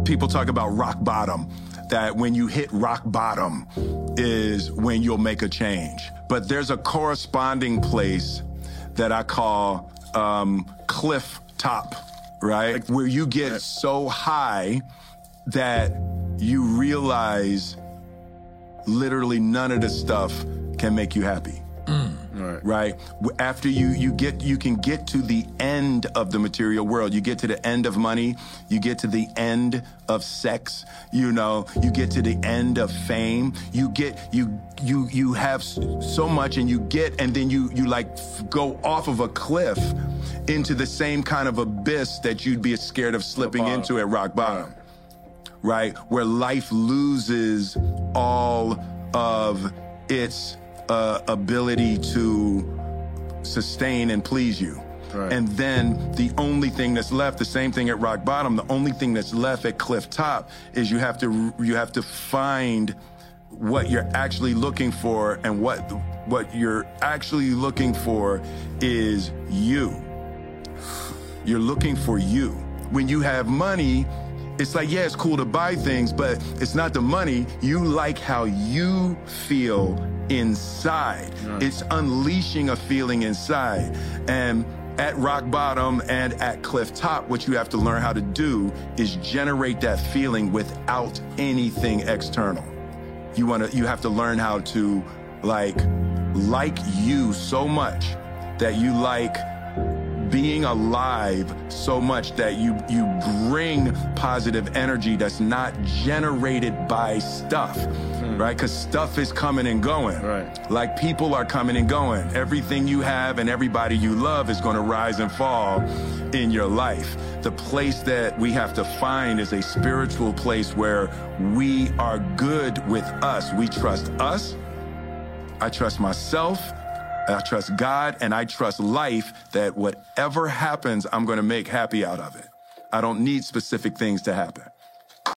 People talk about rock bottom, that when you hit rock bottom is when you'll make a change. But there's a corresponding place that I call cliff top, right? Where you get so high that you realize literally none of the stuff can make you happy. Right? After you can get to the end of the material world. You get to the end of money. You get to the end of sex. You get to the end of fame. You have so much, and then you like go off of a cliff into the same kind of abyss that you'd be scared of slipping into at rock bottom. Right? Where life loses all of its ability to sustain and please you. Right. And then the only thing that's left, the same thing at rock bottom, the only thing that's left at cliff top is you have to find what you're actually looking for, and what you're actually looking for is you. You're looking for you. When you have money, it's like, yeah, it's cool to buy things, but it's not the money. You like how you feel inside. Right. It's unleashing a feeling inside. And at rock bottom and at cliff top, what you have to learn how to do is generate that feeling without anything external. You have to learn how to like you so much that you like being alive so much that you bring positive energy that's not generated by stuff, right? Because stuff is coming and going. Right. Like people are coming and going. Everything you have and everybody you love is going to rise and fall in your life. The place that we have to find is a spiritual place where we are good with us. We trust us. I trust myself. I trust God, and I trust life, that whatever happens, I'm going to make happy out of it. I don't need specific things to happen.